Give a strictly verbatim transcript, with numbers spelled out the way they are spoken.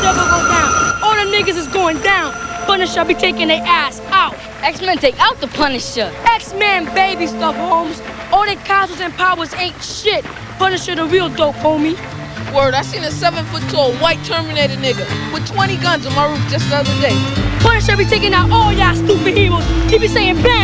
ever go down. All the niggas is going down. Punisher be taking their ass out. X-Men take out the Punisher. X-Men baby stuff, Holmes. All their castles and powers ain't shit. Punisher the real dope, homie. Word, I seen a seven-foot-tall white Terminator nigga with twenty guns on my roof just the other day. Punisher be taking out all y'all stupid heroes. He be saying bang.